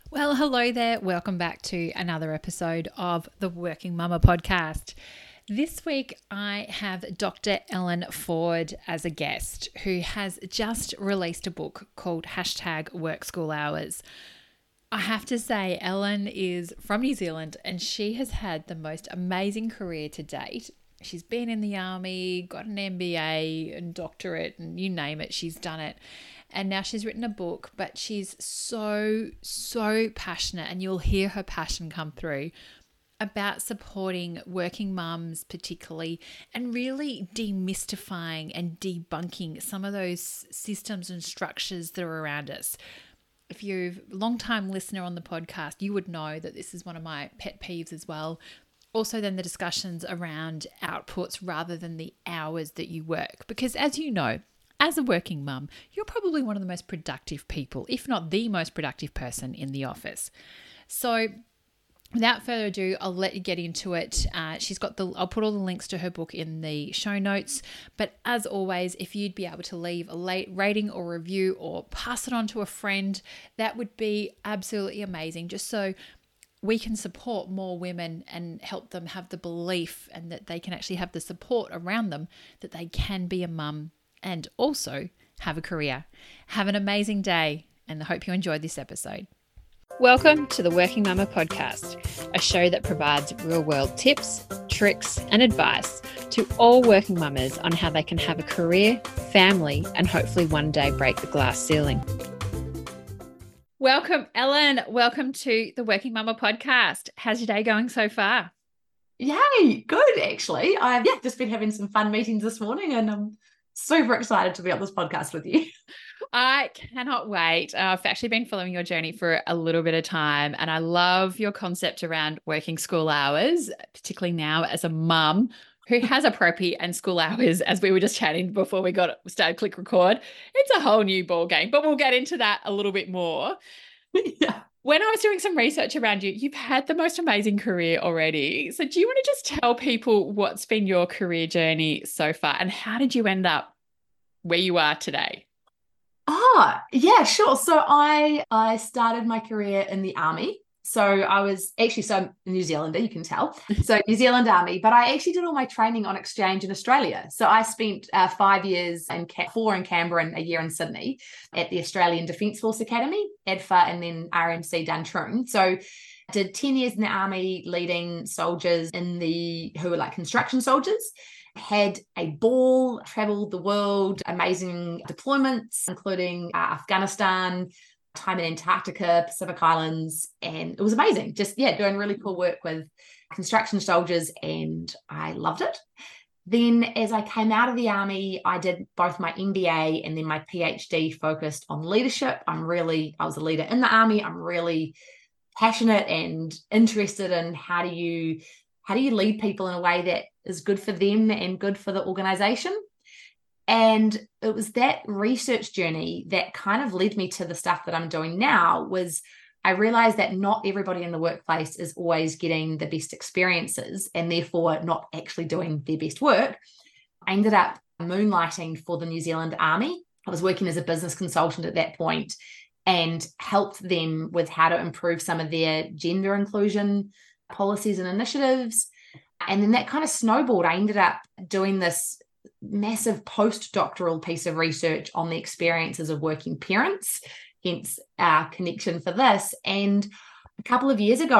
Well, hello there. Welcome back to another episode of the Working Mama podcast. This week, I have Dr. Ellen Ford as a guest who has just released a book called #Work School Hours. I have to say, Ellen is from New Zealand and she has had the most amazing career to date. She's been in the army, got an MBA and doctorate, and you name it, she's done it. And now she's written a book, but she's so passionate, and you'll hear her passion come through about supporting working mums particularly, and really demystifying and debunking some of those systems and structures that are around us. If you're a long-time listener on the podcast, you would know that this is one of my pet peeves as well. Also then the discussions around outputs rather than the hours that you work. Because as you know, as a working mum, you're probably one of the most productive people, if not the most productive person in the office. So without further ado, I'll let you get into it. I'll put all the links to her book in the show notes. But as always, if you'd be able to leave a rating or review or pass it on to a friend, that would be absolutely amazing. Just so we can support more women and help them have the belief and that they can actually have the support around them that they can be a mum and also have a career. Have an amazing day, and I hope you enjoyed this episode. Welcome to the Working Mama podcast, a show that provides real-world tips, tricks, and advice to all working mamas on how they can have a career, family, and hopefully one day break the glass ceiling. Welcome, Ellen. Welcome to the Working Mama podcast. How's your day going so far? Yay, good actually. I've just been having some fun meetings this morning and I'm super excited to be on this podcast with you. I cannot wait. I've actually been following your journey for a little bit of time and I love your concept around working school hours, particularly now as a mum who has a preppy and school hours, as we were just chatting before we started click record. It's a whole new ball game, but we'll get into that a little bit more. Yeah. When I was doing some research around you, you've had the most amazing career already. So do you want to just tell people what's been your career journey so far and how did you end up where you are today? Oh, yeah, sure. So I started my career in the army. So I was actually, I'm a New Zealander, you can tell. So New Zealand Army, but I actually did all my training on exchange in Australia. So I spent 5 years and 4 in Canberra and a year in Sydney at the Australian Defence Force Academy, ADFA, and then RMC Duntroon. So I did 10 years in the army leading soldiers who were like construction soldiers. Had a ball, traveled the world, amazing deployments, including Afghanistan, time in Antarctica, Pacific Islands, and it was amazing. Just, doing really cool work with construction soldiers, and I loved it. Then as I came out of the army, I did both my MBA and then my PhD focused on leadership. I was a leader in the army. I'm really passionate and interested in how do you lead people in a way that is good for them and good for the organization. And it was that research journey that kind of led me to the stuff that I'm doing now. Was I realized that not everybody in the workplace is always getting the best experiences and therefore not actually doing their best work. I ended up moonlighting for the New Zealand Army. I was working as a business consultant at that point and helped them with how to improve some of their gender inclusion policies and initiatives. And then that kind of snowballed. I ended up doing this massive postdoctoral piece of research on the experiences of working parents, hence our connection for this. And a couple of years ago,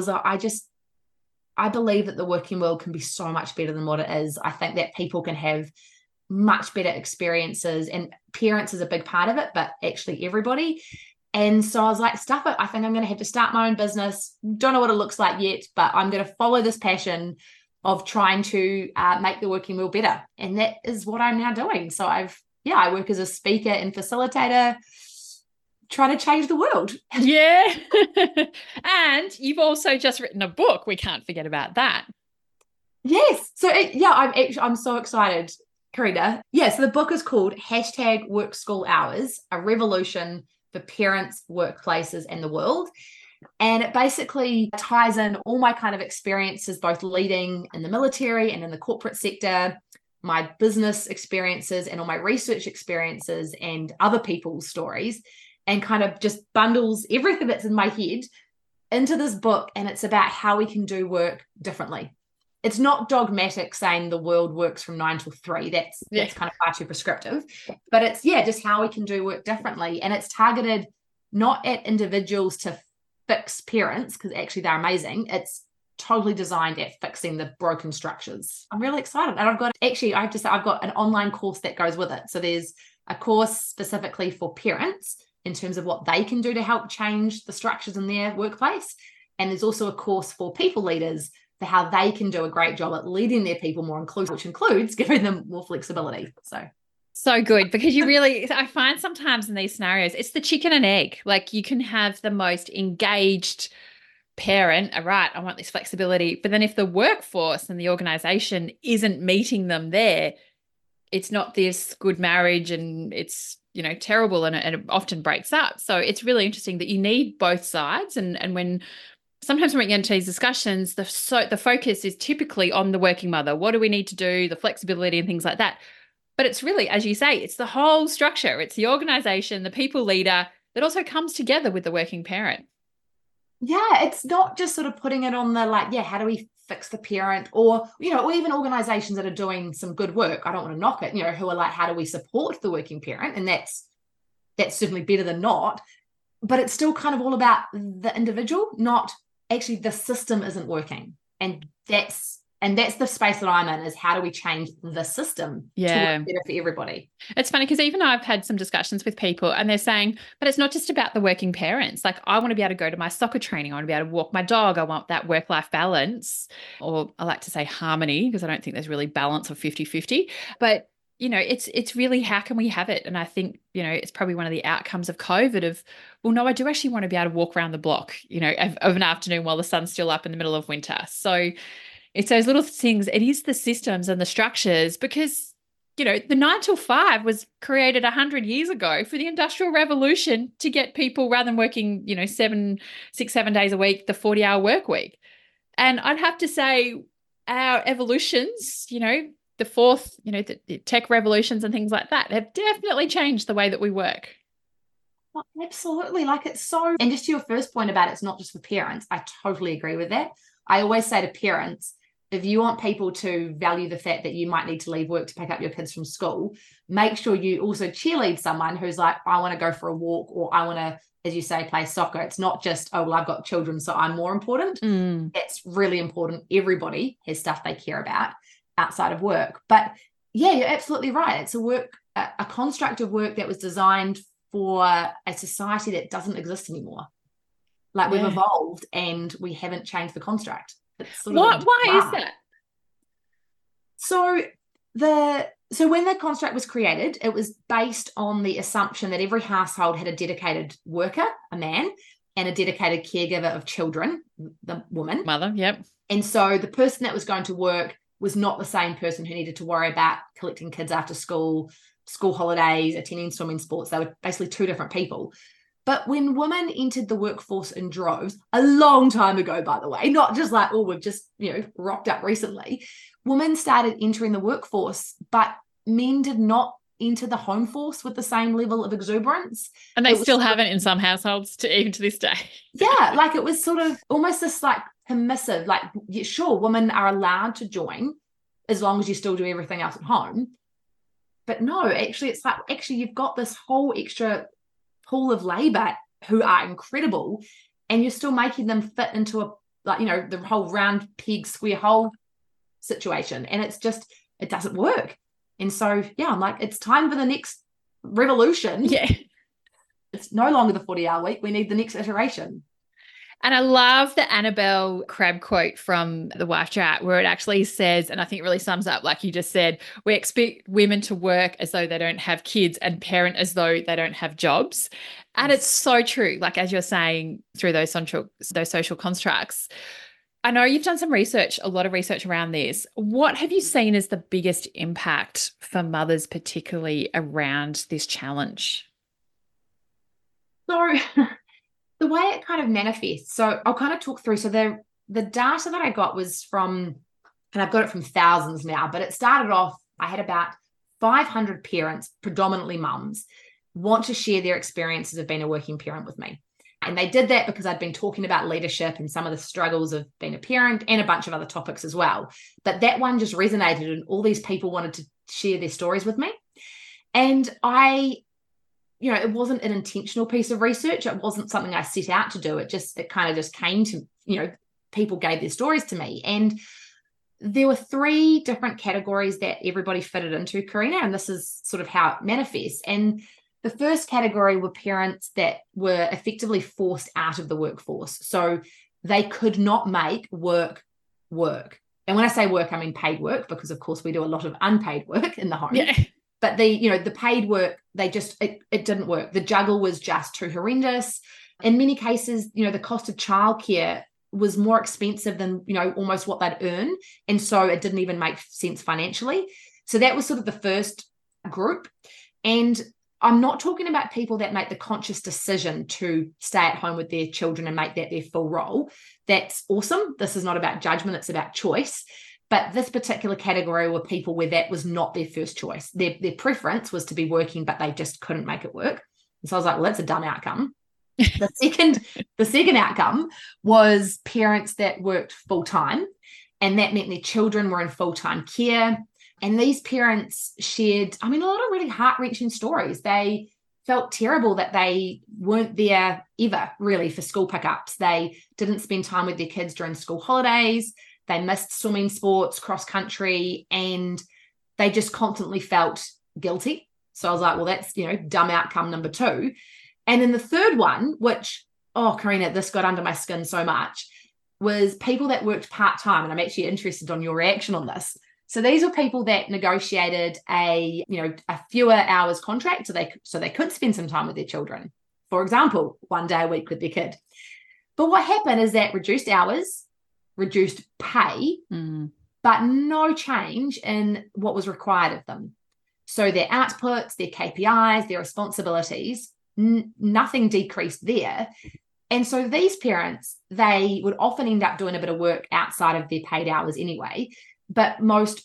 I believe that the working world can be so much better than what it is. I think that people can have much better experiences, and parents is a big part of it, but actually everybody. And so I was like, stuff it. I think I'm going to have to start my own business. Don't know what it looks like yet, but I'm going to follow this passion of trying to make the working world better. And that is what I'm now doing. So I work as a speaker and facilitator, trying to change the world. Yeah. And you've also just written a book. We can't forget about that. Yes. So I'm so excited, Karina. Yeah. So the book is called #Work School Hours, a revolution for parents, workplaces, and the world. And it basically ties in all my kind of experiences, both leading in the military and in the corporate sector, my business experiences and all my research experiences and other people's stories, and kind of just bundles everything that's in my head into this book. And it's about how we can do work differently. It's not dogmatic saying the world works from 9 till 3. That's kind of far too prescriptive. But it's, just how we can do work differently. And it's targeted not at individuals to fix parents, because actually they're amazing. It's totally designed at fixing the broken structures. I'm really excited. And I have to say, I've got an online course that goes with it. So there's a course specifically for parents in terms of what they can do to help change the structures in their workplace. And there's also a course for people leaders for how they can do a great job at leading their people more inclusive, which includes giving them more flexibility. So good, because I find sometimes in these scenarios, it's the chicken and egg. Like, you can have the most engaged parent, all right, I want this flexibility. But then if the workforce and the organization isn't meeting them there, it's not this good marriage, and it's, terrible, and it often breaks up. So it's really interesting that you need both sides. And when sometimes when we get into these discussions, the focus is typically on the working mother. What do we need to do? The flexibility and things like that. But it's really, as you say, it's the whole structure. It's the organization, the people leader that also comes together with the working parent. Yeah, it's not just sort of putting it on the how do we fix the parent, or even organizations that are doing some good work. I don't want to knock it, who are how do we support the working parent? And that's certainly better than not. But it's still kind of all about the individual, not actually the system isn't working. And that's the space that I'm in, is how do we change the system to work better for everybody? It's funny because even I've had some discussions with people, and they're saying, but it's not just about the working parents. Like, I want to be able to go to my soccer training. I want to be able to walk my dog. I want that work-life balance, or I like to say harmony, because I don't think there's really balance of 50-50. But it's really, how can we have it? And I think, it's probably one of the outcomes of COVID of, well, no, I do actually want to be able to walk around the block, of an afternoon while the sun's still up in the middle of winter. So it's those little things. It is the systems and the structures, because, the 9 till 5 was created 100 years ago for the Industrial Revolution to get people, rather than working, 7 days a week, the 40-hour work week. And I'd have to say our evolutions, the fourth, the tech revolutions and things like that have definitely changed the way that we work. Oh, absolutely. It's so, and just to your first point about it's not just for parents, I totally agree with that. I always say to parents, if you want people to value the fact that you might need to leave work to pick up your kids from school, make sure you also cheerlead someone who's I want to go for a walk, or I want to, as you say, play soccer. It's not just, oh, well, I've got children, so I'm more important. It's really important. Everybody has stuff they care about outside of work. But yeah, you're absolutely right. It's a construct of work that was designed for a society that doesn't exist anymore. We've evolved and we haven't changed the construct. Why is that? So when the construct was created, it was based on the assumption that every household had a dedicated worker, a man, and a dedicated caregiver of children, the woman. Mother, yep. And so the person that was going to work was not the same person who needed to worry about collecting kids after school holidays, attending swimming sports. They were basically two different people. But when women entered the workforce in droves, a long time ago, by the way, not just we've just, rocked up recently, women started entering the workforce, but men did not enter the home force with the same level of exuberance. And they still haven't in some households, even to this day. Yeah, it was sort of almost this permissive, sure, women are allowed to join as long as you still do everything else at home. But no, actually, it's you've got this whole extra pool of labor who are incredible, and you're still making them fit into the whole round peg square hole situation, and it doesn't work. And so I'm it's time for the next revolution. It's no longer the 40-hour week. We need the next iteration. And I love the Annabelle Crabb quote from The Wife Chat, where it actually says, and I think it really sums up, like you just said, we expect women to work as though they don't have kids and parent as though they don't have jobs. And it's so true. As you're saying, through those social constructs. I know you've done some research, a lot of research around this. What have you seen as the biggest impact for mothers, particularly around this challenge? So the way it kind of manifests, so I'll kind of talk through. So the data that I got was from, and I've got it from thousands now, but it started off, I had about 500 parents, predominantly mums, want to share their experiences of being a working parent with me. And they did that because I'd been talking about leadership and some of the struggles of being a parent and a bunch of other topics as well. But that one just resonated, and all these people wanted to share their stories with me. And it wasn't an intentional piece of research. It wasn't something I set out to do. It kind of just came to, people gave their stories to me. And there were 3 different categories that everybody fitted into, Karina, and this is sort of how it manifests. And the first category were parents that were effectively forced out of the workforce. So they could not make work. And when I say work, I mean paid work, because of course we do a lot of unpaid work in the home. Yeah. But the paid work, it didn't work. The juggle was just too horrendous. In many cases, the cost of childcare was more expensive than, almost what they'd earn. And so it didn't even make sense financially. So that was sort of the first group. And I'm not talking about people that make the conscious decision to stay at home with their children and make that their full role. That's awesome. This is not about judgment. It's about choice. But this particular category were people where that was not their first choice. Their preference was to be working, but they just couldn't make it work. And so I was like, well, that's a dumb outcome. The second outcome was parents that worked full-time, and that meant their children were in full-time care. And these parents shared, a lot of really heart-wrenching stories. They felt terrible that they weren't there ever, really, for school pickups. They didn't spend time with their kids during school holidays. They missed swimming, sports, cross-country, and they just constantly felt guilty. So I was like, well, that's, dumb outcome number 2. And then the third one, which, Karina, this got under my skin so much, was people that worked part-time. And I'm actually interested on your reaction on this. So these were people that negotiated a fewer hours contract so they could spend some time with their children. For example, 1 day a week with their kid. But what happened is that reduced hours, reduced pay, but no change in what was required of them. So their outputs, their KPIs, their responsibilities, nothing decreased there. And so these parents, they would often end up doing a bit of work outside of their paid hours anyway. But most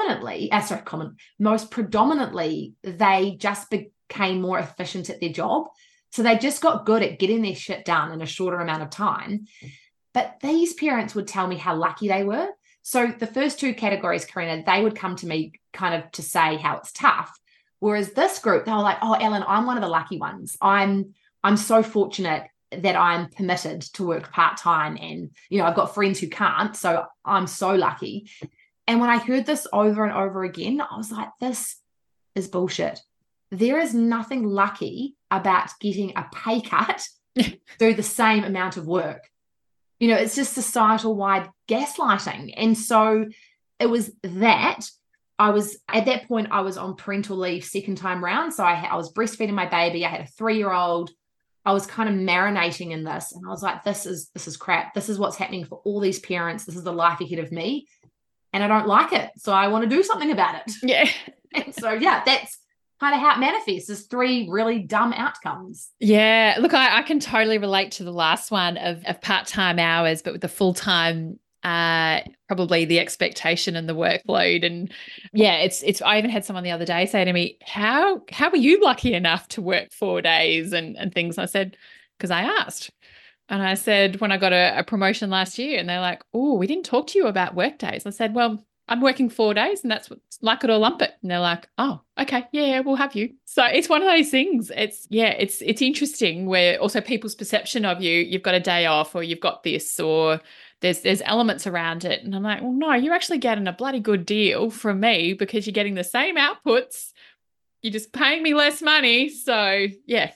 predominantly, they just became more efficient at their job. So they just got good at getting their shit done in a shorter amount of time. But these parents would tell me how lucky they were. So the first 2 categories, Karina, they would come to me kind of to say how it's tough. Whereas this group, they were like, oh, Ellen, I'm one of the lucky ones. I'm so fortunate that I'm permitted to work part-time, and, I've got friends who can't. So I'm so lucky. And when I heard this over and over again, I was like, this is bullshit. There is nothing lucky about getting a pay cut through the same amount of work. It's just societal-wide gaslighting. And so it was that. At that point, I was on parental leave second time round. So I was breastfeeding my baby. I had a 3-year-old. I was kind of marinating in this. And I was like, this is crap. This is what's happening for all these parents. This is the life ahead of me. And I don't like it. So I want to do something about it. Yeah. And so, that's kind of how it manifests, is 3 really dumb outcomes. Yeah. Look, I can totally relate to the last one of part-time hours, but with the full-time, probably the expectation and the workload. And yeah, it's, I even had someone the other day say to me, how were you lucky enough to work 4 days and things? And I said, because I asked. And I said, when I got a promotion last year, and they're like, oh, we didn't talk to you about work days. I said, well, I'm working 4 days and that's what's like it or lump it. And they're like, oh, okay, yeah, we'll have you. So it's one of those things. It's interesting where also people's perception of you've got a day off, or you've got this, or there's elements around it. And I'm like, well, no, you're actually getting a bloody good deal from me, because you're getting the same outputs. You're just paying me less money. So yeah.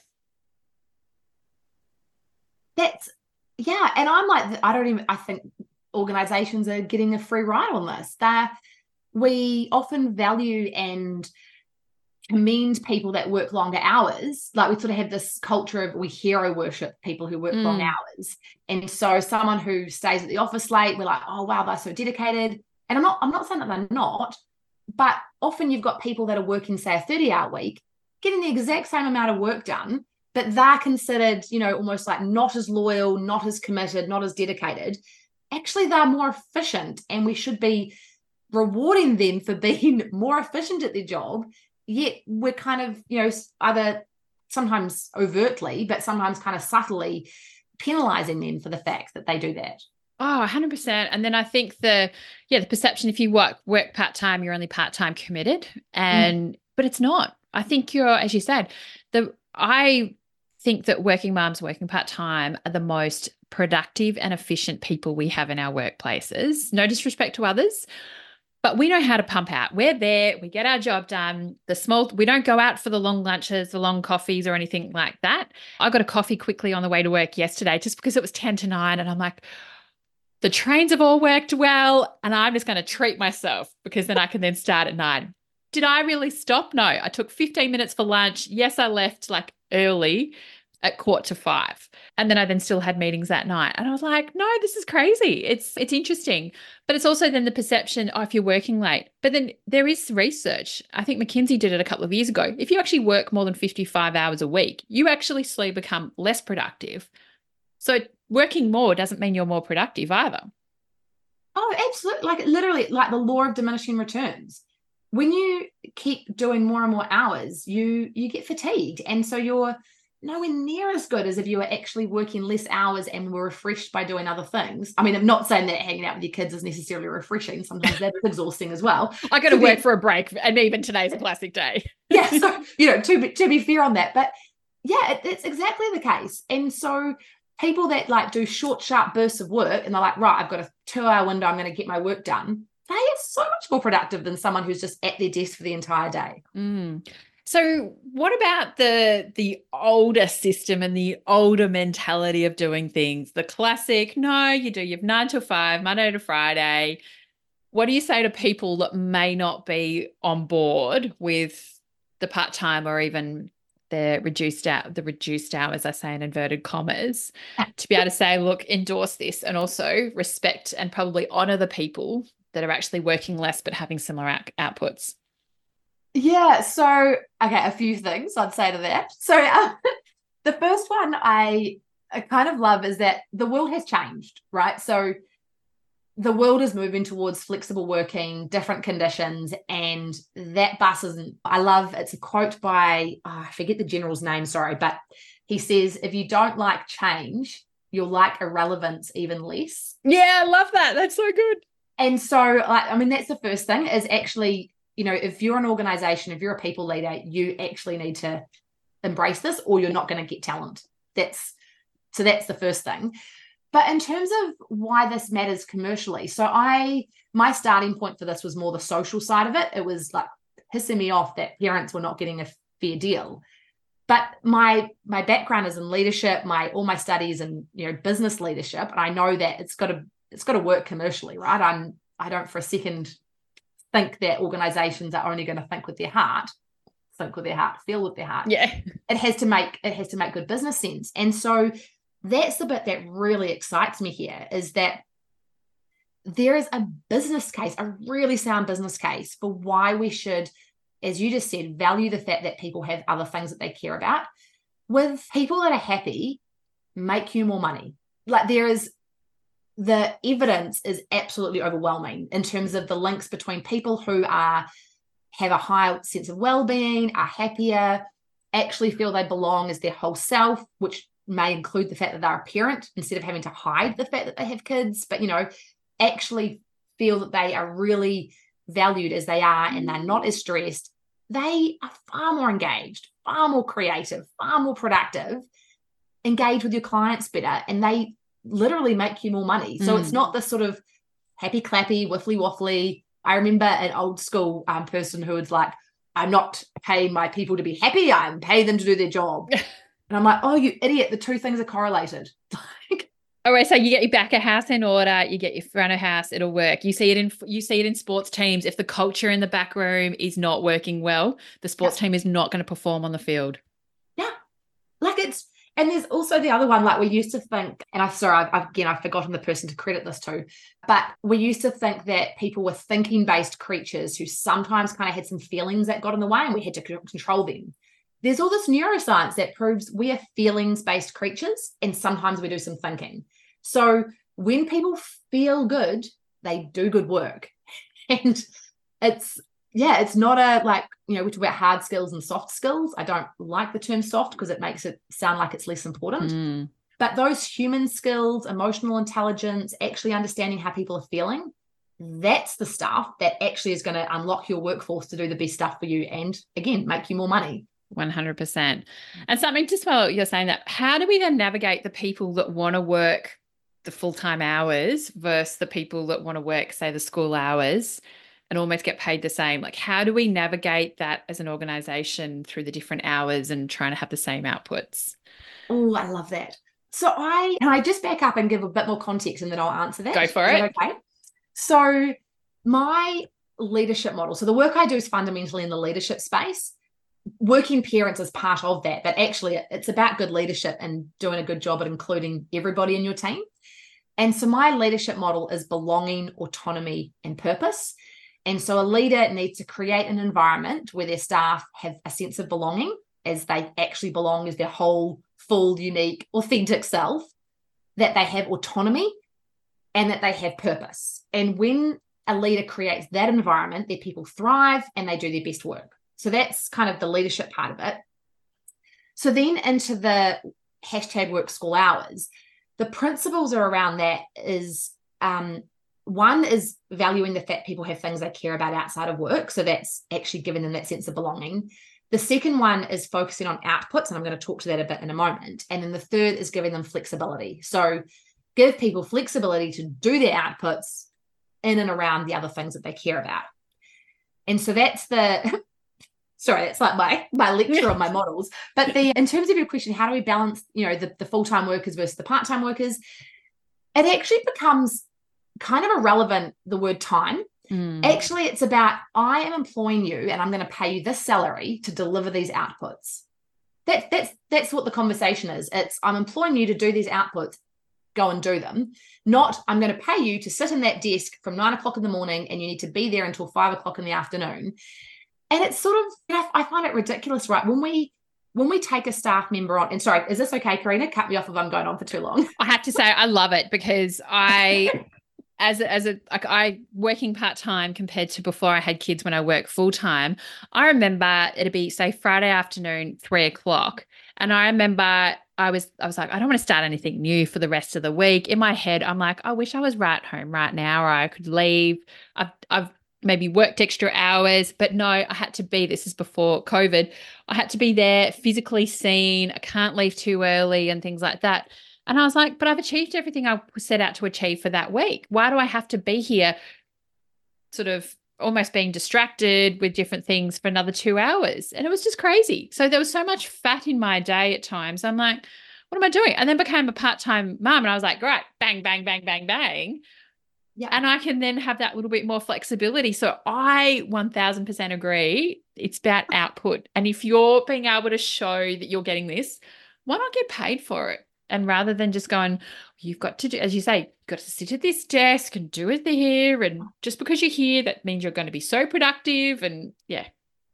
And I'm like, I think organizations are getting a free ride on this. We often value and commend people that work longer hours. Like, we sort of have this culture of, we hero worship people who work long hours. And so someone who stays at the office late, we're like, oh wow, they're so dedicated. And I'm not saying that they're not, but often you've got people that are working, say, a 30-hour week, getting the exact same amount of work done, but they're considered, almost like not as loyal, not as committed, not as dedicated. Actually, they're more efficient, and we should be rewarding them for being more efficient at their job. Yet we're kind of, either sometimes overtly, but sometimes kind of subtly penalizing them for the fact that they do that. Oh, 100%. And then I think the perception, if you work part-time, you're only part-time committed. But it's not. I think as you said, I think that working moms working part-time are the most productive and efficient people we have in our workplaces. No disrespect to others, but we know how to pump out. We're there, we get our job done. We don't go out for the long lunches, the long coffees or anything like that. I got a coffee quickly on the way to work yesterday just because it was 10 to 9 and I'm like, the trains have all worked well and I'm just going to treat myself because then I can then start at 9. Did I really stop? No, I took 15 minutes for lunch. Yes, I left like early at 4:45. And then I still had meetings that night. And I was like, no, this is crazy. It's interesting. But it's also then the perception, if you're working late. But then there is research. I think McKinsey did it a couple of years ago. If you actually work more than 55 hours a week, you actually slowly become less productive. So working more doesn't mean you're more productive either. Oh, absolutely. Like literally, like the law of diminishing returns. When you keep doing more and more hours, you get fatigued. And so you're nowhere near as good as if you were actually working less hours and were refreshed by doing other things. I mean, I'm not saying that hanging out with your kids is necessarily refreshing. Sometimes that's exhausting as well. I got to work for a break, and even today's a classic day. Yeah, so to be fair on that, but yeah, it's exactly the case. And so people that like do short, sharp bursts of work, and they're like, right, I've got a 2-hour window, I'm going to get my work done. They are so much more productive than someone who's just at their desk for the entire day. So what about the older system and the older mentality of doing things? The classic, no, you do your 9 to 5, Monday to Friday. What do you say to people that may not be on board with the part-time or even the reduced hours, I say in inverted commas, to be able to say, look, endorse this and also respect and probably honor the people that are actually working less but having similar outputs? Yeah, so, okay, a few things I'd say to that. So the first one I kind of love is that the world has changed, right? So the world is moving towards flexible working, different conditions, and that bus isn't, it's a quote by, I forget the general's name, sorry, but he says, if you don't like change, you'll like irrelevance even less. Yeah, I love that. That's so good. And so, that's the first thing is actually, if you're an organization, if you're a people leader, you actually need to embrace this or you're not going to get talent. That's the first thing. But in terms of why this matters commercially, so my starting point for this was more the social side of it. It was like pissing me off that parents were not getting a fair deal. But my background is in leadership, all my studies and business leadership, and I know that it's got to work commercially, right? I don't for a second think that organizations are only going to think with their heart, feel with their heart. Yeah. It has to make good business sense. And so that's the bit that really excites me here is that there is a business case, a really sound business case for why we should, as you just said, value the fact that people have other things that they care about. With people that are happy, make you more money. Like the evidence is absolutely overwhelming in terms of the links between people who have a higher sense of well-being, are happier, actually feel they belong as their whole self, which may include the fact that they're a parent instead of having to hide the fact that they have kids, but actually feel that they are really valued as they are and they're not as stressed. They are far more engaged, far more creative, far more productive, engage with your clients better, and they literally make you more money. So it's not this sort of happy clappy, whiffly waffly. I remember an old school person who was like, I'm not paying my people to be happy, I'm paying them to do their job. And I'm like, oh, you idiot, the two things are correlated. All right, so you get your back of house in order, you get your front of house, it'll work. You see it in sports teams. If the culture in the back room is not working well, the sports team is not going to perform on the field. Yeah, and there's also the other one, like we used to think, and I've forgotten the person to credit this to, but we used to think that people were thinking-based creatures who sometimes kind of had some feelings that got in the way and we had to control them. There's all this neuroscience that proves we are feelings-based creatures and sometimes we do some thinking. So when people feel good, they do good work. And it's yeah, it's not a like, we talk about hard skills and soft skills. I don't like the term soft because it makes it sound like it's less important. But those human skills, emotional intelligence, actually understanding how people are feeling, that's the stuff that actually is going to unlock your workforce to do the best stuff for you and, again, make you more money. 100%. And something just while you're saying that, how do we then navigate the people that want to work the full-time hours versus the people that want to work, say, the school hours and almost get paid the same? Like, how do we navigate that as an organization through the different hours and trying to have the same outputs? Oh, I love that. So I just back up and give a bit more context and then I'll answer that. Go for it. Is that okay? So my leadership model, so the work I do is fundamentally in the leadership space. Working parents is part of that, but actually it's about good leadership and doing a good job at including everybody in your team. And so my leadership model is belonging, autonomy, and purpose. And so a leader needs to create an environment where their staff have a sense of belonging, as they actually belong as their whole, full, unique, authentic self, that they have autonomy, and that they have purpose. And when a leader creates that environment, their people thrive and they do their best work. So that's kind of the leadership part of it. So then into the hashtag work school hours, the principles are around that is one is valuing the fact people have things they care about outside of work. So that's actually giving them that sense of belonging. The second one is focusing on outputs, and I'm going to talk to that a bit in a moment. And then the third is giving them flexibility. So give people flexibility to do their outputs in and around the other things that they care about. And so that's that's like my lecture on my models. But in terms of your question, how do we balance, the full-time workers versus the part-time workers? It actually becomes kind of irrelevant, the word time. Actually, it's about, I am employing you and I'm going to pay you this salary to deliver these outputs. That's what the conversation is. It's, I'm employing you to do these outputs, go and do them. Not, I'm going to pay you to sit in that desk from 9 o'clock in the morning and you need to be there until 5 o'clock in the afternoon. And it's sort of, I find it ridiculous, right? When we take a staff member on, and sorry, is this okay, Karina? Cut me off if I'm going on for too long. I have to say, I love it because I working part-time compared to before I had kids when I worked full-time, I remember it'd be, say, Friday afternoon, 3 o'clock. And I remember I was like, I don't want to start anything new for the rest of the week. In my head, I'm like, I wish I was right home right now, or I could leave. I've maybe worked extra hours, but no, I had to be, this is before COVID, I had to be there physically seen. I can't leave too early and things like that. And I was like, but I've achieved everything I set out to achieve for that week. Why do I have to be here sort of almost being distracted with different things for another 2 hours? And it was just crazy. So there was so much fat in my day at times. I'm like, what am I doing? And then became a part-time mum and I was like, great, bang, bang, bang, bang, bang. Yeah. And I can then have that little bit more flexibility. So I 1000% agree. It's about output. And if you're being able to show that you're getting this, why not get paid for it? And rather than just going, you've got to do, as you say, you've got to sit at this desk and do it here. And just because you're here, that means you're going to be so productive. And yeah.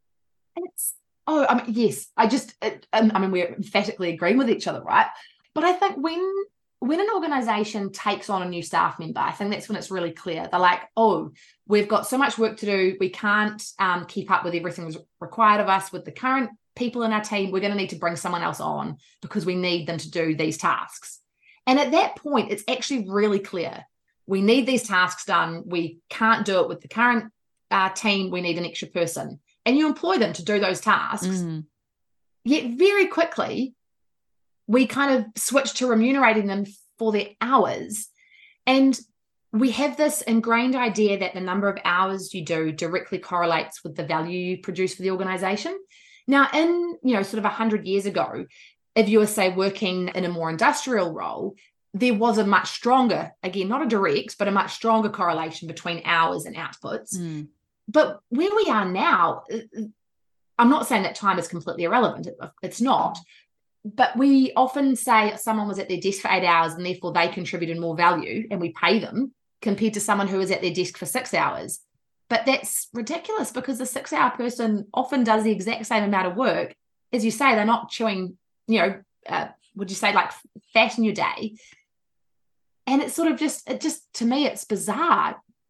Yes. We're emphatically agreeing with each other, right? But I think when an organization takes on a new staff member, I think that's when it's really clear. They're like, oh, we've got so much work to do. We can't keep up with everything required of us with the current people in our team. We're going to need to bring someone else on because we need them to do these tasks. And at that point, it's actually really clear. We need these tasks done. We can't do it with the current team. We need an extra person. And you employ them to do those tasks. Yet very quickly, we kind of switch to remunerating them for their hours. And we have this ingrained idea that the number of hours you do directly correlates with the value you produce for the organization. Now, in, sort of 100 years ago, if you were, say, working in a more industrial role, there was a much stronger, again, not a direct, but a much stronger correlation between hours and outputs. But where we are now, I'm not saying that time is completely irrelevant. It's not. But we often say someone was at their desk for 8 hours and therefore they contributed more value and we pay them compared to someone who was at their desk for 6 hours. But that's ridiculous because the 6-hour person often does the exact same amount of work. As you say, they're not chewing, would you say, like fat in your day. And it's sort of to me, it's bizarre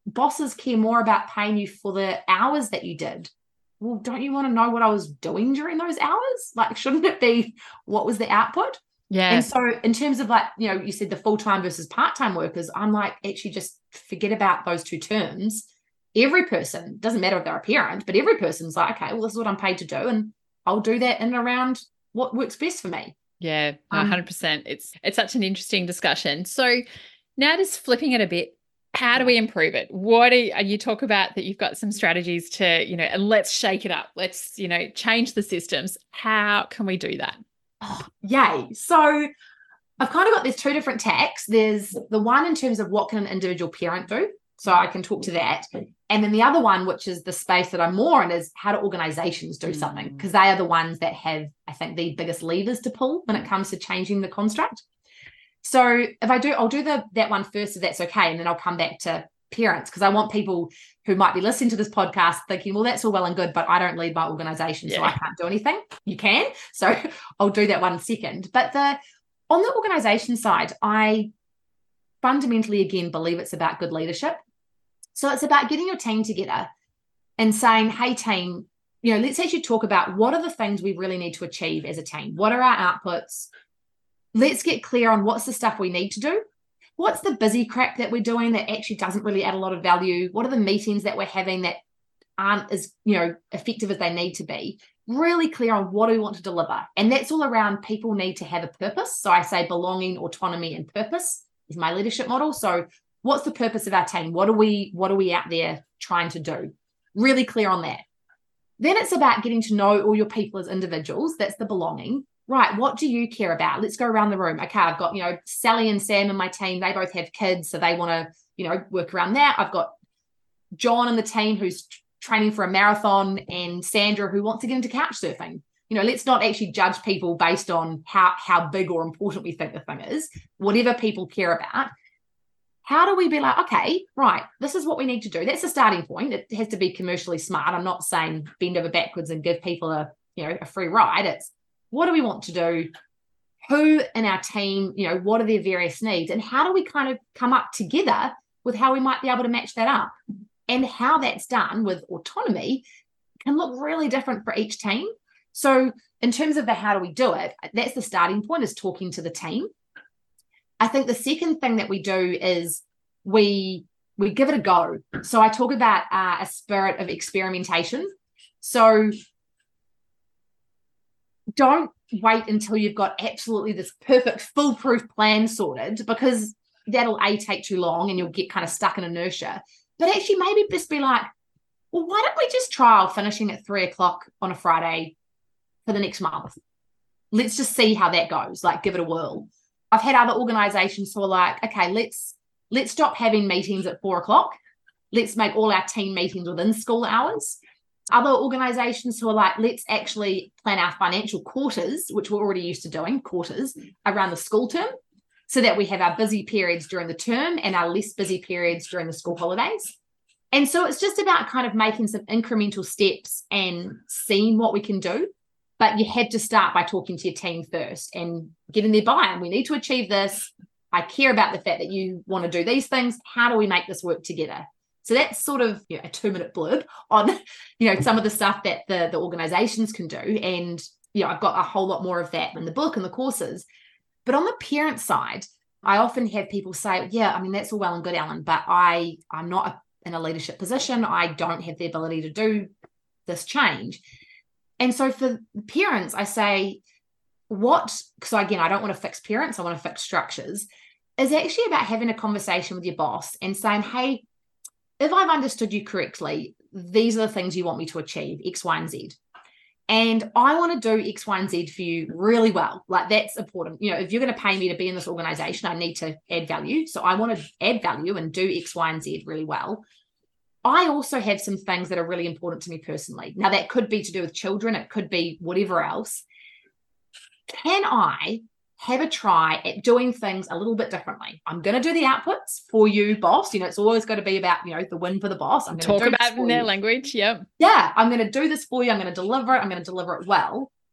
bosses care more about paying you for the hours that you did. Well, don't you want to know what I was doing during those hours? Like, shouldn't it be what was the output? Yeah. And so in terms of like, you said the full-time versus part-time workers, I'm like, actually just forget about those two terms. Every person, doesn't matter if they're a parent, but every person's like, okay, well, this is what I'm paid to do. And I'll do that in and around what works best for me. Yeah, 100%. It's such an interesting discussion. So now just flipping it a bit, how do we improve it? You talk about that you've got some strategies to, and let's shake it up. Let's, change the systems. How can we do that? Oh, yay. So I've kind of got these two different tacks. There's the one in terms of what can an individual parent do. So I can talk to that. And then the other one, which is the space that I'm more in, is how do organizations do something? Because they are the ones that have, I think, the biggest levers to pull when it comes to changing the construct. So if I'll do that one first, if that's okay. And then I'll come back to parents, because I want people who might be listening to this podcast thinking, well, that's all well and good, but I don't lead my organization, so I can't do anything. You can. So I'll do that one second. But on the organization side, I fundamentally, again, believe it's about good leadership. So it's about getting your team together and saying, hey, team, let's actually talk about what are the things we really need to achieve as a team. What are our outputs? Let's get clear on what's the stuff we need to do. What's the busy crap that we're doing that actually doesn't really add a lot of value? What are the meetings that we're having that aren't as, effective as they need to be? Really clear on what do we want to deliver. And that's all around people need to have a purpose. So I say belonging, autonomy, and purpose is my leadership model. So what's the purpose of our team? What are we out there trying to do? Really clear on that. Then it's about getting to know all your people as individuals. That's the belonging. Right, what do you care about? Let's go around the room. Okay, I've got, Sally and Sam in my team. They both have kids, so they want to, work around that. I've got John in the team who's training for a marathon, and Sandra who wants to get into couch surfing. Let's not actually judge people based on how big or important we think the thing is. Whatever people care about, how do we be like, okay, right, this is what we need to do. That's the starting point. It has to be commercially smart. I'm not saying bend over backwards and give people a free ride. It's what do we want to do? Who in our team, what are their various needs? And how do we kind of come up together with how we might be able to match that up? And how that's done with autonomy can look really different for each team. So in terms of the how do we do it, that's the starting point, is talking to the team. I think the second thing that we do is we give it a go. So I talk about a spirit of experimentation. So don't wait until you've got absolutely this perfect foolproof plan sorted, because that'll take too long and you'll get kind of stuck in inertia. But actually maybe just be like, well, why don't we just trial finishing at 3:00 on a Friday for the next month? Let's just see how that goes. Like, give it a whirl. I've had other organizations who are like, okay, let's stop having meetings at 4:00. Let's make all our team meetings within school hours. Other organizations who are like, let's actually plan our financial quarters, which we're already used to doing, quarters, around the school term, so that we have our busy periods during the term and our less busy periods during the school holidays. And so it's just about kind of making some incremental steps and seeing what we can do. But you had to start by talking to your team first and getting their buy-in. We need to achieve this. I care about the fact that you want to do these things. How do we make this work together? So that's sort of a 2-minute blurb on, some of the stuff that the organizations can do. And, I've got a whole lot more of that in the book and the courses. But on the parent side, I often have people say, yeah, I mean, that's all well and good, Ellen, but I'm not in a leadership position. I don't have the ability to do this change. And so for parents, I say, so again, I don't want to fix parents. I want to fix structures, is actually about having a conversation with your boss and saying, hey, if I've understood you correctly, these are the things you want me to achieve, X, Y, and Z. And I want to do X, Y, and Z for you really well. Like, that's important. If you're going to pay me to be in this organization, I need to add value. So I want to add value and do X, Y, and Z really well. I also have some things that are really important to me personally. Now, that could be to do with children. It could be whatever else. Can I have a try at doing things a little bit differently? I'm going to do the outputs for you, boss. It's always got to be about, the win for the boss. I'm going to talk about in their language. Yep. Yeah. I'm going to do this for you. I'm going to deliver it. I'm going to deliver it well.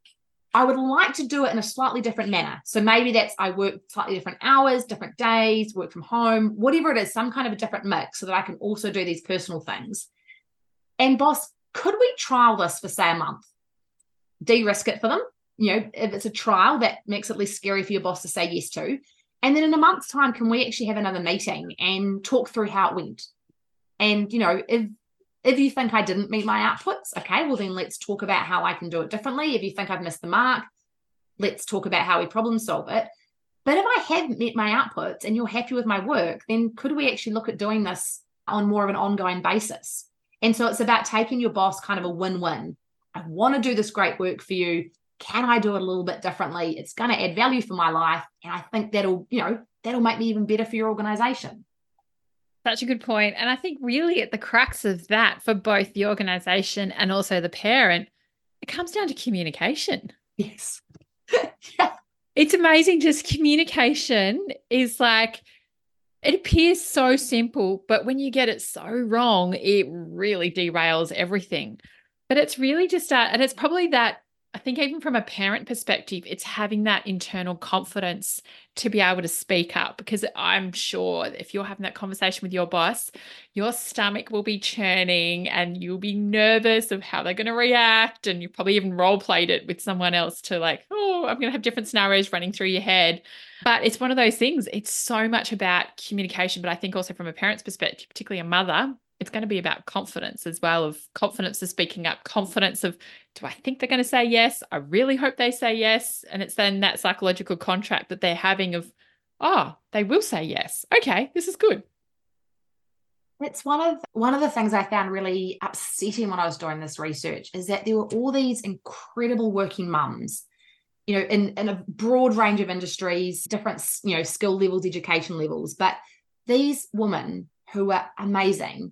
I would like to do it in a slightly different manner. So maybe that's I work slightly different hours, different days, work from home, whatever it is, some kind of a different mix so that I can also do these personal things. And boss, could we trial this for, say, a month? De-risk it for them. If it's a trial, that makes it less scary for your boss to say yes to. And then in a month's time, can we actually have another meeting and talk through how it went? And, if you think I didn't meet my outputs, okay, well, then let's talk about how I can do it differently. If you think I've missed the mark, let's talk about how we problem solve it. But if I have met my outputs and you're happy with my work, then could we actually look at doing this on more of an ongoing basis? And so it's about taking your boss kind of a win-win. I want to do this great work for you. Can I do it a little bit differently? It's going to add value for my life. And I think that'll make me even better for your organization. Such a good point. And I think really at the crux of that for both the organization and also the parent, it comes down to communication. Yes. Yeah. It's amazing. Just communication is like, it appears so simple, but when you get it so wrong, it really derails everything. But it's really just and it's probably that, I think even from a parent perspective, it's having that internal confidence to be able to speak up, because I'm sure if you're having that conversation with your boss, your stomach will be churning and you'll be nervous of how they're going to react. And you probably even role played it with someone else to like, oh, I'm going to have different scenarios running through your head. But it's one of those things. It's so much about communication. But I think also from a parent's perspective, particularly a mother, it's going to be about confidence as well, of confidence of speaking up, confidence of, do I think they're going to say yes? I really hope they say yes. And it's then that psychological contract that they're having of, oh, they will say yes. Okay, this is good. It's one of the things I found really upsetting when I was doing this research is that there were all these incredible working mums, in a broad range of industries, different, skill levels, education levels. But these women who were amazing,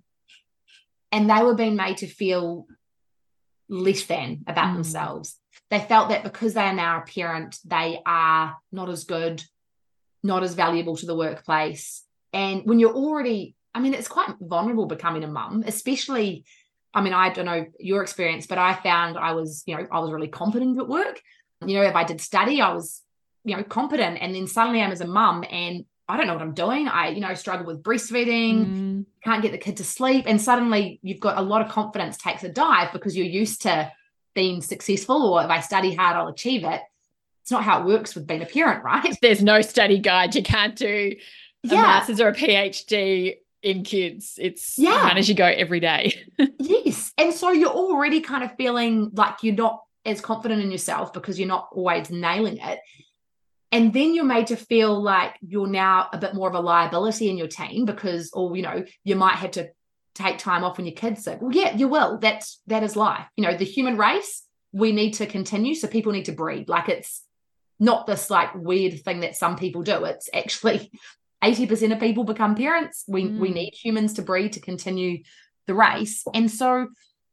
and they were being made to feel less than about themselves. They felt that because they are now a parent, they are not as good, not as valuable to the workplace. And when you're already, it's quite vulnerable becoming a mum, especially, I don't know your experience, but I found I was really competent at work. If I did study, I was, competent. And then suddenly I'm as a mum and I don't know what I'm doing. I, struggle with breastfeeding, can't get the kid to sleep. And suddenly you've got a lot of confidence takes a dive because you're used to being successful, or if I study hard, I'll achieve it. It's not how it works with being a parent, right? There's no study guide. You can't do a master's or a PhD in kids. It's run as you go every day. Yes. And so you're already kind of feeling like you're not as confident in yourself because you're not always nailing it. And then you're made to feel like you're now a bit more of a liability in your team because, you might have to take time off when your kid's sick. Well, yeah, you will. That is life. The human race, we need to continue. So people need to breed. Like, it's not this like weird thing that some people do. It's actually 80% of people become parents. We need humans to breed to continue the race. And so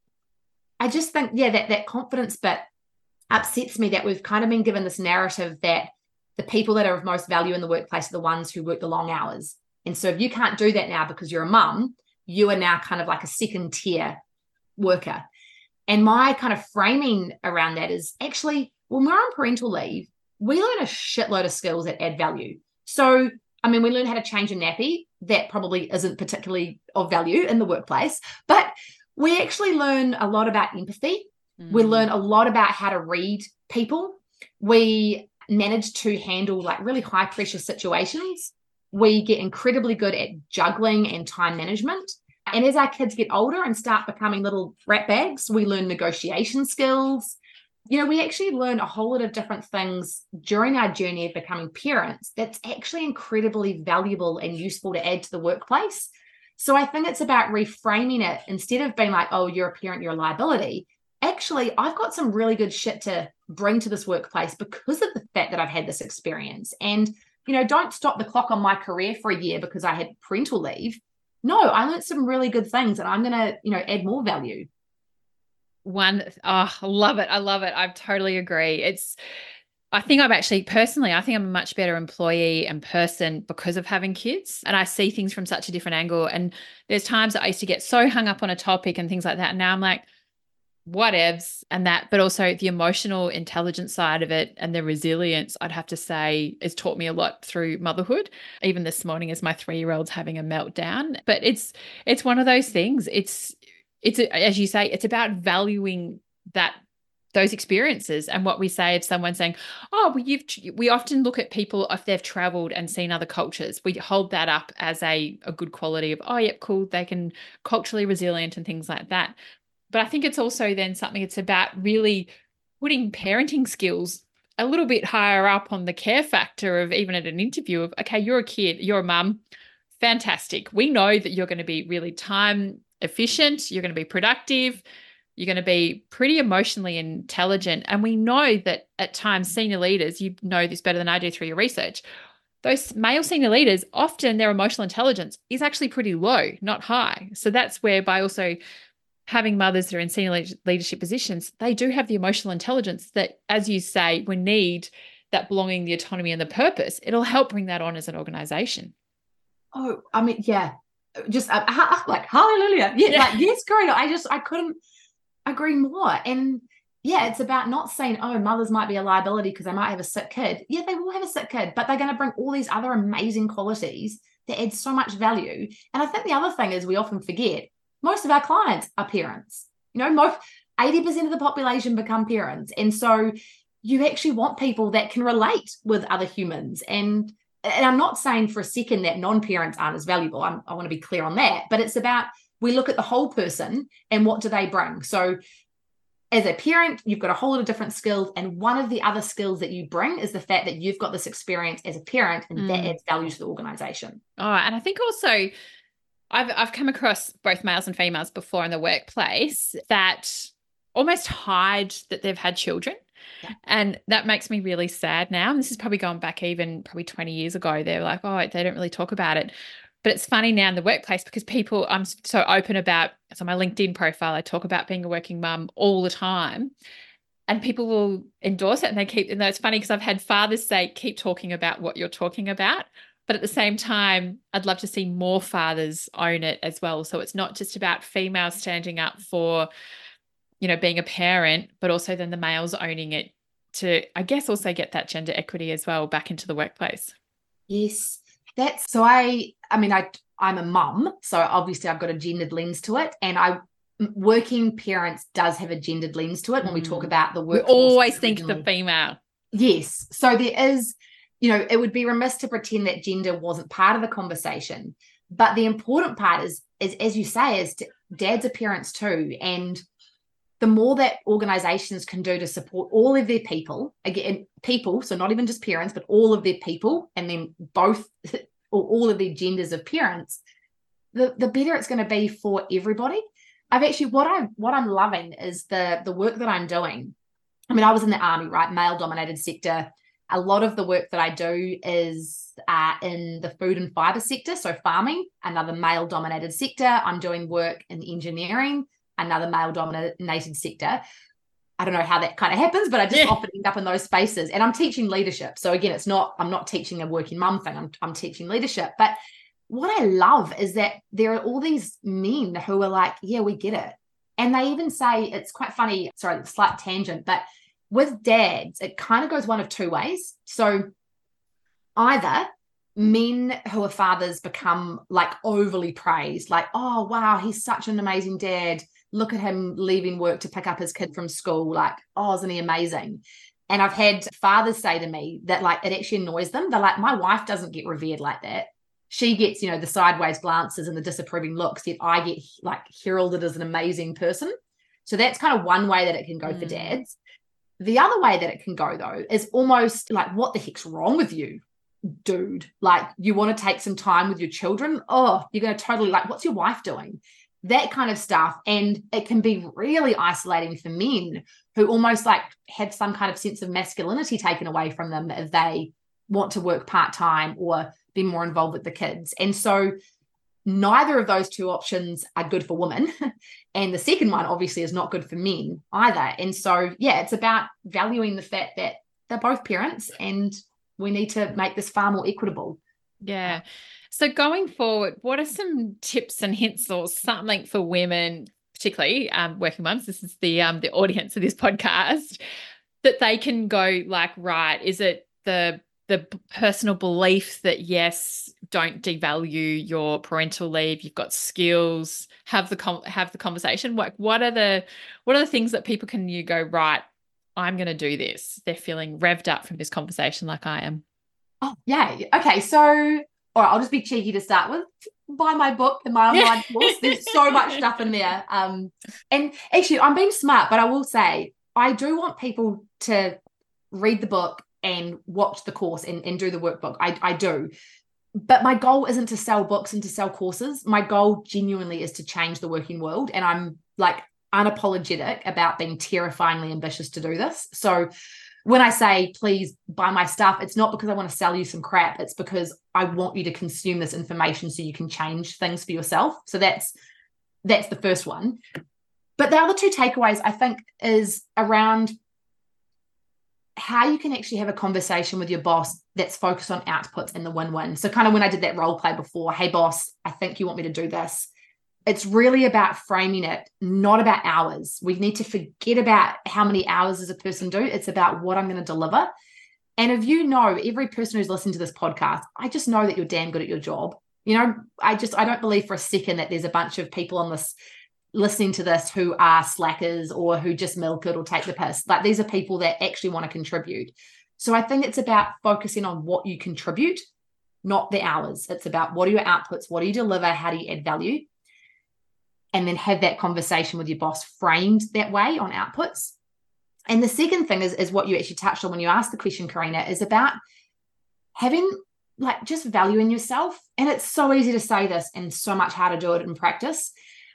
I just think, that confidence bit upsets me, that we've kind of been given this narrative that the people that are of most value in the workplace are the ones who work the long hours. And so if you can't do that now because you're a mum, you are now kind of like a second tier worker. And my kind of framing around that is actually, when we're on parental leave, we learn a shitload of skills that add value. So, we learn how to change a nappy. That probably isn't particularly of value in the workplace, but we actually learn a lot about empathy. We learn a lot about how to read people. We manage to handle like really high pressure situations. We get incredibly good at juggling and time management. And as our kids get older and start becoming little rat bags, we learn negotiation skills. We actually learn a whole lot of different things during our journey of becoming parents that's actually incredibly valuable and useful to add to the workplace. So I think it's about reframing it instead of being like, oh, you're a parent, you're a liability. Actually, I've got some really good shit to bring to this workplace because of the fact that I've had this experience. And, don't stop the clock on my career for a year because I had parental leave. No, I learned some really good things and I'm going to, add more value. I love it. I love it. I totally agree. I think I'm a much better employee and person because of having kids, and I see things from such a different angle. And there's times that I used to get so hung up on a topic and things like that. And now I'm like, whatevs and that, but also the emotional intelligence side of it and the resilience, I'd have to say, has taught me a lot through motherhood. Even this morning as my 3-year-old's having a meltdown. But it's one of those things. It's as you say, it's about valuing that those experiences. And what we say if someone's saying, oh, well, we often look at people if they've traveled and seen other cultures. We hold that up as a good quality of, oh, yep, cool, they can culturally resilient and things like that. But I think it's also then something it's about really putting parenting skills a little bit higher up on the care factor of even at an interview of, okay, you're a kid, you're a mum, fantastic. We know that you're going to be really time efficient, you're going to be productive, you're going to be pretty emotionally intelligent. And we know that at times senior leaders, you know this better than I do through your research, those male senior leaders, often their emotional intelligence is actually pretty low, not high. So that's where by also having mothers that are in senior leadership positions, they do have the emotional intelligence that, as you say, we need that belonging, the autonomy, and the purpose. It'll help bring that on as an organization. Oh, I mean, yeah, just like hallelujah. Yeah, like yes, great. I couldn't agree more. And yeah, it's about not saying, oh, mothers might be a liability because they might have a sick kid. Yeah, they will have a sick kid, but they're going to bring all these other amazing qualities that add so much value. And I think the other thing is we often forget most of our clients are parents. You know, most 80% of the population become parents. And so you actually want people that can relate with other humans. And I'm not saying for a second that non-parents aren't as valuable. I want to be clear on that. But it's about we look at the whole person and what do they bring. So as a parent, you've got a whole lot of different skills. And one of the other skills that you bring is the fact that you've got this experience as a parent, and that adds value to the organization. Oh, and I think also I've come across both males and females before in the workplace that almost hide that they've had children. Yeah. And that makes me really sad now. And this is probably going back even probably 20 years ago. They're like, oh, they don't really talk about it. But it's funny now in the workplace because people, I'm so open about, so my LinkedIn profile, I talk about being a working mum all the time. And people will endorse it and they keep, and it's funny because I've had fathers say, keep talking about what you're talking about. But at the same time, I'd love to see more fathers own it as well. So it's not just about females standing up for, you know, being a parent, but also then the males owning it to, I guess, also get that gender equity as well back into the workplace. Yes. That's so I'm a mum, so obviously I've got a gendered lens to it. And working parents does have a gendered lens to it when we talk about the workforce. We always think the female. Yes. So there is, you know, it would be remiss to pretend that gender wasn't part of the conversation. But the important part is as you say, is dads are parents too. And the more that organizations can do to support all of their people, again, people, so not even just parents, but all of their people, and then both or all of their genders of parents, the better it's going to be for everybody. I've actually, what I'm loving is the work that I'm doing. I mean, I was in the army, right? Male dominated sector. A lot of the work that I do is in the food and fiber sector. So farming, another male dominated sector. I'm doing work in engineering, another male dominated sector. I don't know how that kind of happens, but I just often end up in those spaces. And I'm teaching leadership. So again, I'm not teaching a working mum thing. I'm teaching leadership. But what I love is that there are all these men who are like, yeah, we get it. And they even say, it's quite funny, sorry, slight tangent, but with dads, it kind of goes one of two ways. So either men who are fathers become like overly praised, like, oh, wow, he's such an amazing dad. Look at him leaving work to pick up his kid from school. Like, oh, isn't he amazing? And I've had fathers say to me that like it actually annoys them. They're like, my wife doesn't get revered like that. She gets, you know, the sideways glances and the disapproving looks, yet I get like heralded as an amazing person. So that's kind of one way that it can go for dads. The other way that it can go, though, is almost like, what the heck's wrong with you, dude? Like, you want to take some time with your children? Oh, you're going to totally, like, what's your wife doing? That kind of stuff. And it can be really isolating for men who almost like have some kind of sense of masculinity taken away from them if they want to work part-time or be more involved with the kids. And so neither of those two options are good for women. And the second one obviously is not good for men either. And so, yeah, it's about valuing the fact that they're both parents and we need to make this far more equitable. Yeah. So going forward, what are some tips and hints or something for women, particularly working mums, this is the audience of this podcast, that they can go like, right, is it the personal belief that, yes, don't devalue your parental leave, you've got skills, have the conversation. What are the things that people can, you go, right, I'm going to do this. They're feeling revved up from this conversation like I am. Oh, yeah. Okay. So, all right, I'll just be cheeky to start with. Buy my book and my online course. There's so much stuff in there. And actually, I'm being smart, but I will say I do want people to read the book and watch the course and do the workbook. I do. But my goal isn't to sell books and to sell courses. My goal genuinely is to change the working world. And I'm like unapologetic about being terrifyingly ambitious to do this. So when I say, please buy my stuff, it's not because I want to sell you some crap. It's because I want you to consume this information so you can change things for yourself. So that's the first one. But the other two takeaways, I think, is around how you can actually have a conversation with your boss that's focused on outputs and the win-win. So kind of when I did that role play before, hey, boss, I think you want me to do this. It's really about framing it, not about hours. We need to forget about how many hours does a person do. It's about what I'm going to deliver. And if you know, every person who's listening to this podcast, I just know that you're damn good at your job. You know, I don't believe for a second that there's a bunch of people on this listening to this who are slackers or who just milk it or take the piss. Like, these are people that actually want to contribute. So I think it's about focusing on what you contribute, not the hours. It's about what are your outputs, what do you deliver, how do you add value? And then have that conversation with your boss framed that way on outputs. And the second thing is what you actually touched on when you asked the question, Karina, is about having like just valuing yourself. And it's so easy to say this and so much harder to do it in practice.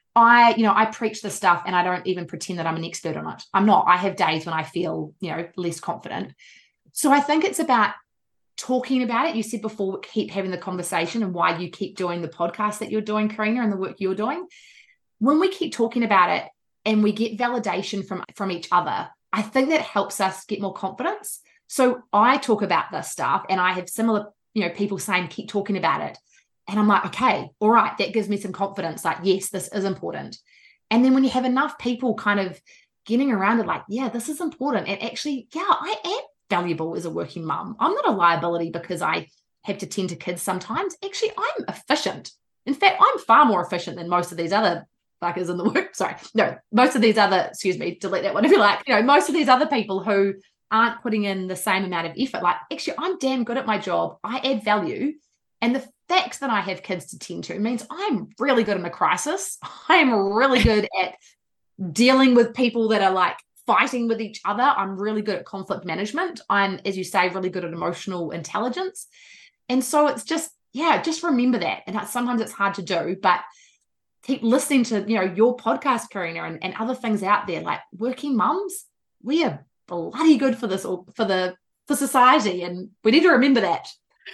I preach this stuff and I don't even pretend that I'm an expert on it. I'm not. I have days when I feel, less confident. So I think it's about talking about it. You said before, keep having the conversation and why you keep doing the podcast that you're doing, Karina, and the work you're doing. When we keep talking about it and we get validation from each other, I think that helps us get more confidence. So I talk about this stuff and I have similar, people saying, keep talking about it. And I'm like, okay, all right, that gives me some confidence. Like, yes, this is important. And then when you have enough people kind of getting around it, like, yeah, this is important. And actually, yeah, I am valuable as a working mum. I'm not a liability because I have to tend to kids sometimes. Actually, I'm efficient. In fact, I'm far more efficient than most of these other fuckers in the work. Sorry. No, most of these other, delete that one if you like. Most of these other people who aren't putting in the same amount of effort, like, actually, I'm damn good at my job. I add value. And the fact that I have kids to tend to means I'm really good in a crisis. I am really good at dealing with people that are like fighting with each other. I'm really good at conflict management. I'm, as you say, really good at emotional intelligence. And so it's just remember that. And sometimes it's hard to do, but keep listening to, your podcast, Karina, and other things out there. Like, working mums, we are bloody good for this, or for society. And we need to remember that.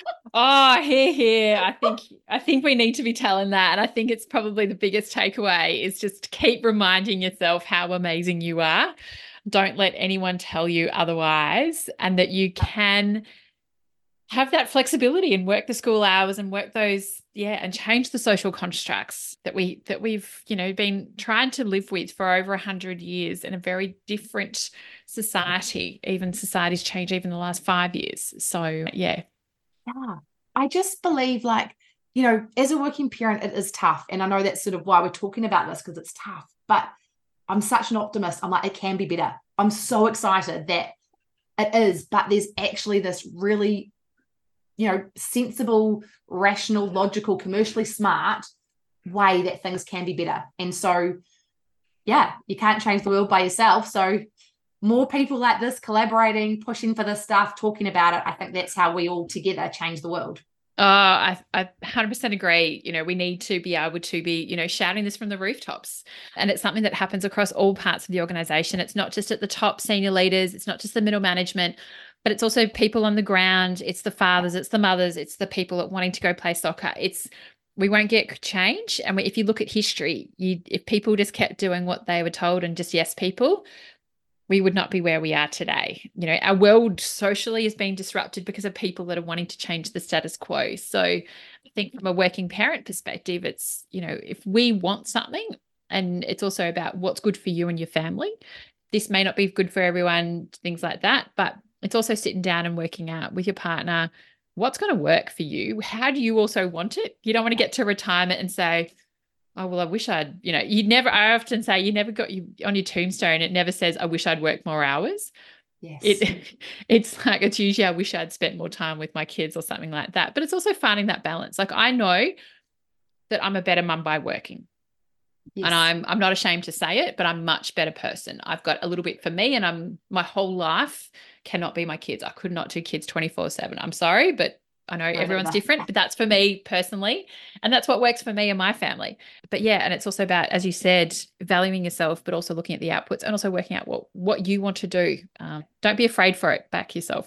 Oh, here. I think we need to be telling that. And I think it's probably the biggest takeaway is just keep reminding yourself how amazing you are. Don't let anyone tell you otherwise, and that you can have that flexibility and work the school hours and work those, and change the social constructs that we've, been trying to live with for over 100 years in a very different society. Even societies change even the last 5 years. So, yeah. Yeah, I just believe, like, as a working parent, it is tough. And I know that's sort of why we're talking about this, because it's tough. But I'm such an optimist. I'm like, it can be better. I'm so excited that it is. But there's actually this really, sensible, rational, logical, commercially smart way that things can be better. And so, yeah, you can't change the world by yourself. So more people like this collaborating, pushing for this stuff, talking about it. I think that's how we all together change the world. I 100% agree. We need to be able to be, shouting this from the rooftops. And it's something that happens across all parts of the organization. It's not just at the top senior leaders. It's not just the middle management, but it's also people on the ground. It's the fathers, it's the mothers, it's the people that wanting to go play soccer. We won't get change. And if you look at history, if people just kept doing what they were told and just yes people, we would not be where we are today. Our world socially has been disrupted because of people that are wanting to change the status quo. So I think from a working parent perspective, it's, if we want something, And it's also about what's good for you and your family. This may not be good for everyone, things like that, but it's also sitting down and working out with your partner what's going to work for you. How do you also want it? You don't want to get to retirement and say, oh, well, I wish I'd, I often say you never got you on your tombstone. It never says, I wish I'd worked more hours. Yes. It's usually, I wish I'd spent more time with my kids or something like that. But it's also finding that balance. Like, I know that I'm a better mum by working. Yes. And I'm not ashamed to say it, but I'm a much better person. I've got a little bit for me, and my whole life cannot be my kids. I could not do kids 24/7. I'm sorry, but I know everyone's different, but that's for me personally. And that's what works for me and my family. But yeah, and it's also about, as you said, valuing yourself, but also looking at the outputs and also working out what you want to do. Don't be afraid for it. Back yourself.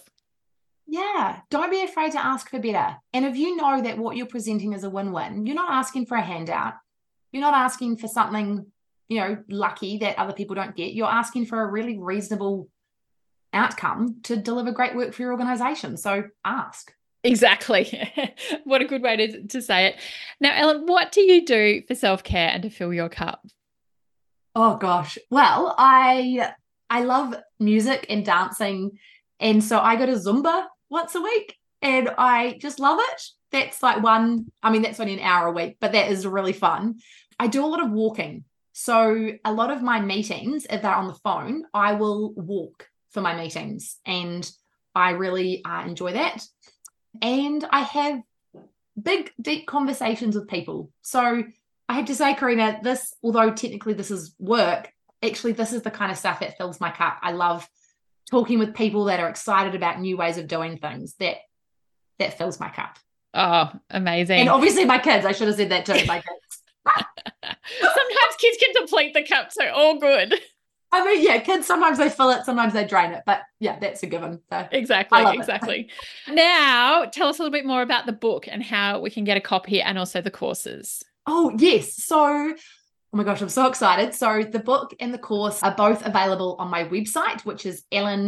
Yeah, don't be afraid to ask for better. And if you know that what you're presenting is a win-win, you're not asking for a handout. You're not asking for something, lucky that other people don't get. You're asking for a really reasonable outcome to deliver great work for your organization. So ask. Exactly. What a good way to say it. Now, Ellen, what do you do for self-care and to fill your cup? Oh gosh. Well, I love music and dancing. And so I go to Zumba once a week and I just love it. That's like that's only an hour a week, but that is really fun. I do a lot of walking. So a lot of my meetings, if they're on the phone, I will walk for my meetings, and I really enjoy that. And I have big, deep conversations with people. So I have to say, Karina, although technically this is work, actually this is the kind of stuff that fills my cup. I love talking with people that are excited about new ways of doing things. That fills my cup. Oh, amazing. And obviously my kids, I should have said that too, my kids. Sometimes kids can deplete the cup, so all good. I mean, yeah, kids, sometimes they fill it, sometimes they drain it, but yeah, that's a given. So exactly. Now, tell us a little bit more about the book and how we can get a copy and also the courses. Oh, yes. So, oh my gosh, I'm so excited. So the book and the course are both available on my website, which is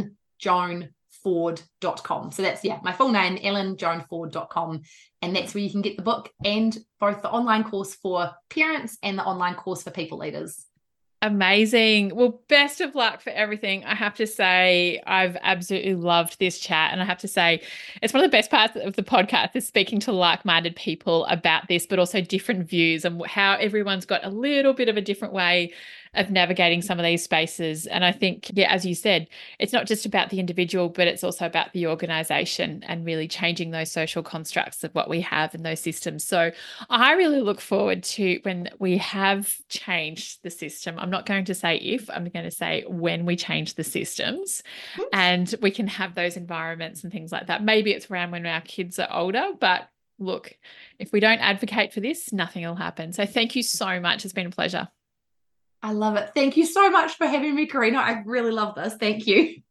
ellenjoanford.com. So that's, my full name, ellenjoanford.com. And that's where you can get the book and both the online course for parents and the online course for people leaders. Amazing. Well, best of luck for everything. I have to say, I've absolutely loved this chat. And I have to say, it's one of the best parts of the podcast is speaking to like-minded people about this, but also different views and how everyone's got a little bit of a different way of navigating some of these spaces. And I think, as you said, it's not just about the individual, but it's also about the organization and really changing those social constructs of what we have in those systems. So I really look forward to when we have changed the system. I'm not going to say if, I'm going to say when we change the systems and we can have those environments and things like that. Maybe it's around when our kids are older, but look, if we don't advocate for this, nothing will happen. So thank you so much. It's been a pleasure. I love it. Thank you so much for having me, Karina. I really love this. Thank you.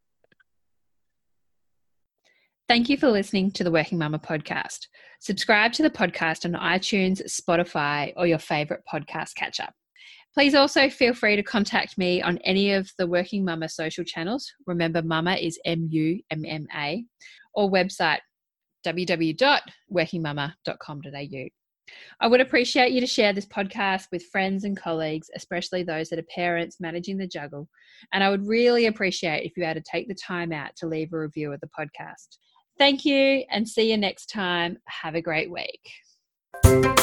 Thank you for listening to the Working Mama podcast. Subscribe to the podcast on iTunes, Spotify, or your favorite podcast catcher. Please also feel free to contact me on any of the Working Mama social channels. Remember, Mama is MUMMA, or website www.workingmama.com.au. I would appreciate you to share this podcast with friends and colleagues, especially those that are parents managing the juggle. And I would really appreciate if you had to take the time out to leave a review of the podcast. Thank you and see you next time. Have a great week.